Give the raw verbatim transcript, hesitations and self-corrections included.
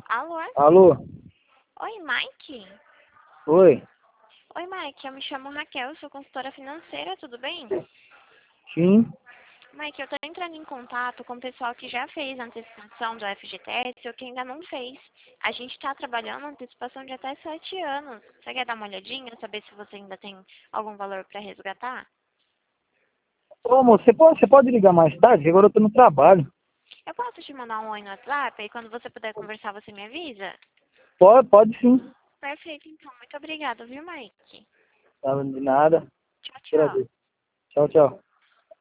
Alô? Alô? Oi, Mike? Oi? Oi, Mike, eu me chamo Raquel, sou consultora financeira, tudo bem? Sim? Mike, eu tô entrando em contato com o pessoal que já fez a antecipação do F G T S ou que ainda não fez. A gente tá trabalhando na antecipação de até sete anos. Você quer dar uma olhadinha, saber se você ainda tem algum valor para resgatar? Ô, moço, você pode, você pode ligar mais tarde? Agora eu tô no trabalho. Eu posso te mandar um oi no WhatsApp e quando você puder conversar você me avisa? Pode, pode sim. Perfeito, então. Muito obrigada, viu, Mike? Tá, de nada. Tchau, tchau. Prazer. Tchau, tchau.